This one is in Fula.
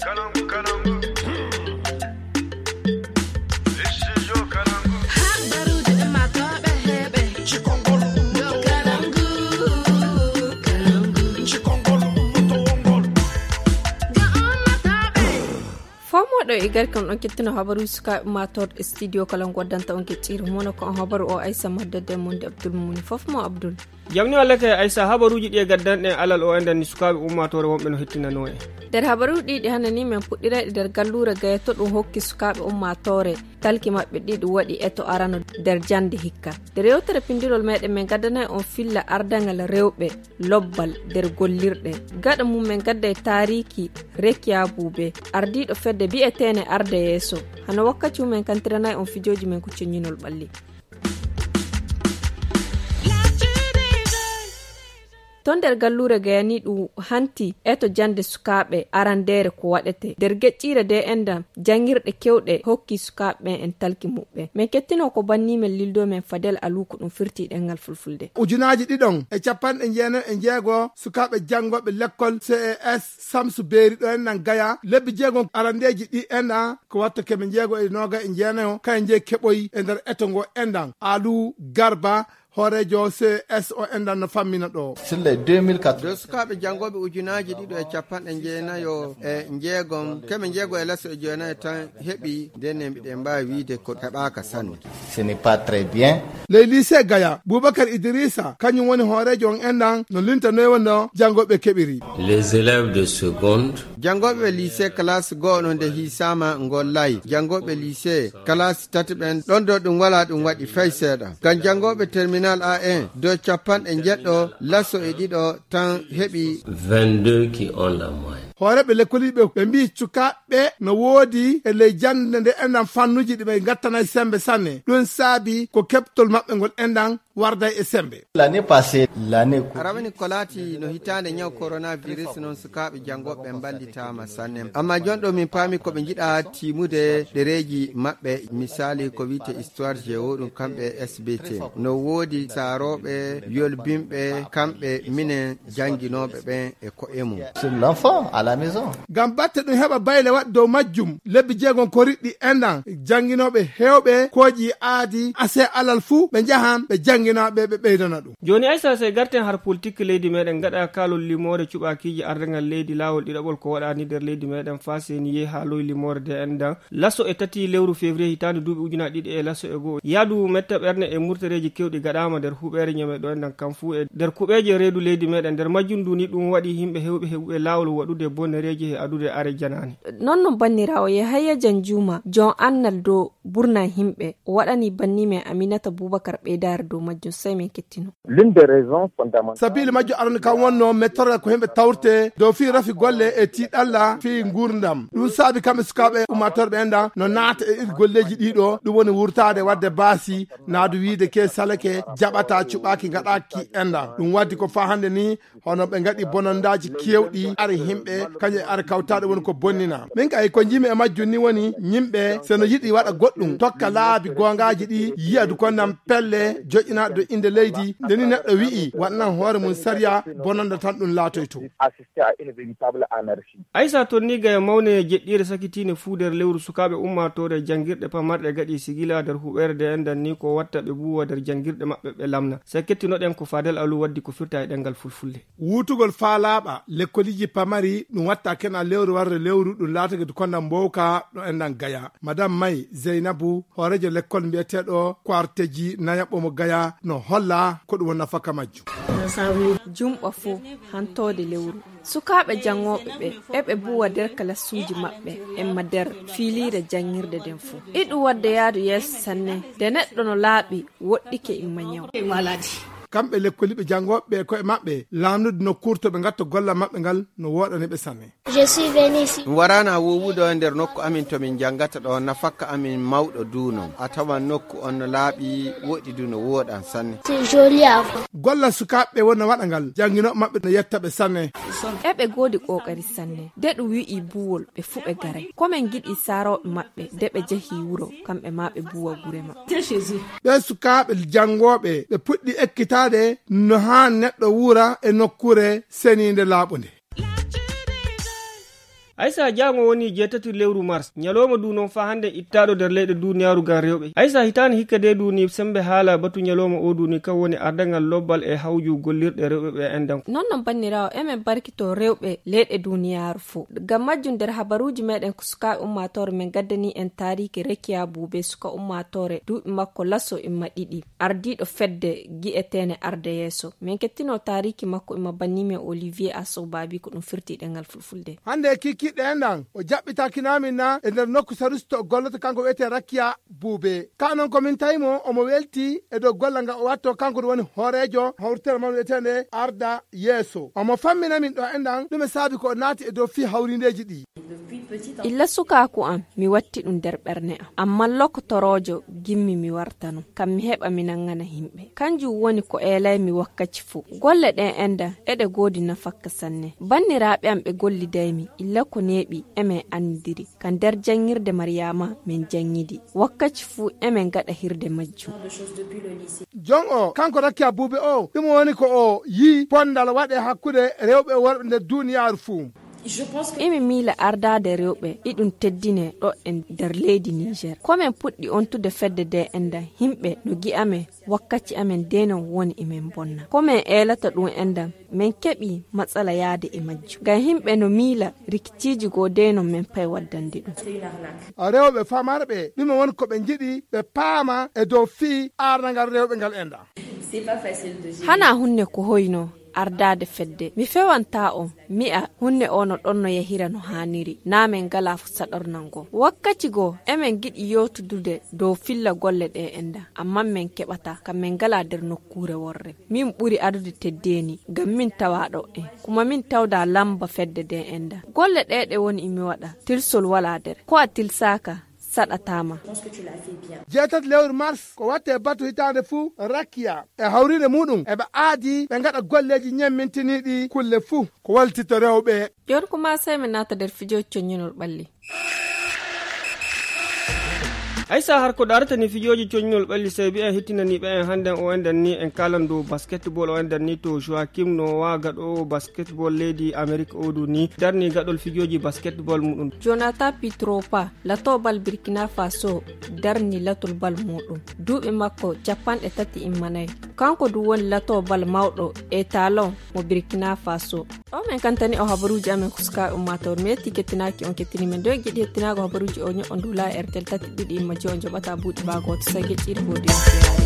do igar kan on kettino habaru suka mator studio kala godanta on kettir mono ko habaru o Aisha Maddade monde Abdul Muni fofmo Abdul jamni wallake Aisha habaruji di gaddan en alal o endan suka ummatore wonbe no hettinano e der habaru di hanani men puddira der gallura gayeto dum hokki suka ummatore talki mabbe di wadi eto arano der jande hikka der yotere pindirol mede men gaddana on filla ardangal rewbe lobbal der gollirde gada mum men gadda tariki rekiya bube ardido fedde bi etene arde yeso hano wakkati men kantirana on fijoji men ko cenninol balli ton der gallure gayani du hanti eto jande sukabe arandere ko wadete der geccire de enda jangirde kewde hokki sukabe en talki mubbe men kettino ko banni men lildo men Fadel Aluku dum firti dengal fulfulde ujunaji didon e capan en jeno en jeego sukabe jangobe lekkol CES Samsu Beri do en nan gaya lebbi jeego arandeji di enda ko watta ke men jeego e noga en jeno kay je keboy e der etongo endan Alu Garba horejo CS o endan no fammina do sille 2004 do sukabe jangobe ujunaji dido e capan en jeena yo e jeegom kemen jeego e laso e jeena tan hebi denen be mbawi wiide ko hebaka sanne ce n'est pas très bien le lycée Gaya Boubacar Idrissa kanyum woni horejo on endan no linta no wono jangobe kebiri les élèves de seconde jangobe lycée classe go non de hisama ngollay jangobe lycée classe tatben don do dum wala dum wadi fayseda kan jangobe terminal A1 do capan en jeddo laso e dido tan hebi 22 qui ont la moyenne horeɓe lekkoliɓe ɓe mbi cukaɓe no woodi e ley jande nde endan fannuji ɗi ɓe gattana sembe sanne ɗum saabi ko keɓtol maɓɓe ngol endan warday e sembe l'année passée l'année arawani kolati no hitande nyaw coronavirus non sukaɓe jangoɓe mballitama sanne amma jondo min paami ko ɓe jiɗa timude dereji maɓɓe misali ko wiite histoire géo ɗum kamɓe SBT no woodi saroɓe yolbimɓe kamɓe minen janginoɓe ɓen e ko emu sur l'enfant à la maison gam batte ɗum heɓa bayle waɗ dow majjum lebbi jeegon ko riɗɗi endan janginoɓe hewɓe kooƴi aadi ase alal fuu ɓe jahan ɓe janginoɓe ɓe ɓeydana ɗum joni Aisha se garten har politique leydi meɗen gaɗa kalol limore cuɓakiji ardangal leydi lawol ɗiɗaɓol ko waɗani nder leydi meɗen fa seni ye haaloy limore de endan lasso e tati lewru février hitande duuɓi ujuna ɗiɗi e lasso e goho yaadu metta ɓerne e murtereji kewɗi gaɗama nder huɓere ñame ɗo endan kam fuu e nder kuɓeje reedu leydi meɗen nder majjum duni ɗum waɗi himɓe hewɓe heɓuɓe lawol waɗude bonnereji e adude are janani nonno bannirawo ye hayya janjuma jon annal do burna himɓe waɗani banni men Aminata Boubacar ɓeydare do majjum sai men kettino l'une des raisons fondamentales sabili majjo arno kan wonno mettore ko himɓe tawrte dow fi rafi golle e tiɗalla fi gurdam ɗum saabi kamɓe sukaɓe ummatorɓe endan no naata e golleji ɗiɗo ɗum woni wurtade wadde baasi naadu wiide ke salake jaɓata cuɓaki gaɗaki endan ɗum waddi ko fa hande ni hono ɓe gaɗi bonondaji kewɗi ari himɓe kañe ara kawtaɗe woni ko bonnina min kay ko jimi e majjum ni woni yimɓe seno yiɗi waɗa goɗɗum tokka laabi gongaji ɗi yiyadu konnam pelle joƴƴinaɗo do inde leydi ndeni neɗɗo wi'i waɗnan hoore mum sariya bononda tan ɗum laatoy to assister à une véritable anarchie. Aisha tonni ga mawne jeɗɗire sakitine fu nder lewru sukaɓe ummatore jangirɗe pamarɗe gaɗi sigila nder huɓerde endan ni ko watta ɓe buwa nder jangirɗe maɓɓe ɓe lamna sa kettinoɗen ko Fadel Alu waddi ko firta e ɗengal fulfulde wutugol faalaɓa lekkoliji pamari ɗum watta kena lewru warre lewru ɗum laatoge to kondam mbowka ɗo endan Gaya madame May Zeynabou horejo lekkol mbiyeteɗo kwarteji nayaɓomo Gaya no holla ko ɗum wonna faka majjum jumɓa fuu hantode lewru sukaɓe jangoɓe ɓe eɓe buwa nder kalassuji maɓɓe emma nder fiilire jangirde den fuu iɗum wadde yaadu yeeso sanne de neɗɗo no laaɓi woɗɗike imma ñaw kamɓe lekkoliɓe jangoɓe koye maɓɓe lamnude nokkuure to ɓe gatta golla maɓɓe ngal no woɗaniɓe sanne je suis venu ici warana wowudo e nder nokku amin to min jangata ɗo nafakka amin mawɗo duno a tawan nokku on no laaɓi woɗi du no woɗan sanne c'est joli avant golla sukaɓe wonno waɗa ngal janginoɓe maɓɓe no yettaɓe sanne eɓe goodi kokari sanne de ɗum wi'i buwol ɓe fuu ɓe garay komin giɗi saroɓe maɓɓe de ɓe jehi wuro kamɓe ma ɓe buwa gure ma ɓe sukaɓe jangoɓe ɓe puɗɗi ekkita no ha neɗɗo wura e nokkure seninde laaɓunde aysa jango woni jetati lewru mars nyaloma du non fa hande ittado der leyde duniyaru gan rewbe aysa hitani hikka de duni sembe hala batu nyaloma o duni ka woni ardangal lobbal e hawju gollirde rewbe be endan non bannirawo emen barkito rewbe leyde duniyaru fu gam majjum der habaruji meden kuska ummatore men gaddani en tariki rekiya bube suka ummatore duubi makko lasso imma didi ardido fedde gi'etene arde yeso men kettino tariki makko imma bannime Olivier Asobabi ko dum firti dengal fulfulde hande kiki dendan o jabbita kinamina e der nokku sarusto golloto kanko wete rakiya bube kanon ko min taymo o mo welti e do gollanga o watto kanko woni horejo hawrtere man wetene arda yeso o mo fammina min do endan dum sabi ko naati e do fi hawrindeji di illa sukaku am mi watti dum der berne amma lokotorojo gimmi mi wartano kam mi heba mi nangana himbe kanju woni ko elay mi wakkaci fu golle den enda ede godi na fakka sanne banniraabe am be golli daymi illa ko nebi eme andiri kan der jangirde Maryama min jangidi wakkaci fu eme gada hirde majju jongo kanko rakiya bube o dum woni ko o yi pondal wade hakkude rewbe worbe der duniyaru fu imi mila ardade rewbe idun teddine do en der leydi Niger komen puddi on tude fedde de enda himbe no gi'ame wakkati amen denon woni imen bonna komen elata dum enda men kebi matsala yaade e majju ga himbe no mila rikitiji go denon men pay waddande dum rewbe famarbe dum woni ko be jidi be paama e do fi arnangal rewbe gal enda hana hunne ko hoyno ardade fedde mi fewanta on mi'a hunne ono donno yahira no haniri namen gala fu sadornango wakkati go emen gidi yotudude do filla golle de enda amma men kebata kam men gala der nokkure worre min buri adude teddeni gam min tawado kuma min tawda lamba fedde de enda golle de woni imi wada tilsol wala der ko atilsaka sadatama jetat lewru mars ko watte batu hitande fu rakiya e hawrine mudum e be aadi be ngada golleji nyemmintinidi kulle fu ko waltito rewbe yor kuma sai men nata der fijo chonyinol balli aysa har ko darata ni fijoji conyol balli sey bi en hittinani be en handen o endan ni en kalando basketball o endan ni to Joachim no waga do basketball lady America odu ni darni gadol fijoji basketball mudum Jonathan Pitropa lato bal Burkina Faso darni latol bal mudum duubi makko Japan e tati immanay kanko du won lato bal mawdo e talon mo Burkina Faso o men kantani o habaruji amen kuska ummator me tiketinaki on ketini men do gidi tinago habaruji o nyo on dula RTL tati didi on jobata buudi bago to sage cirbo de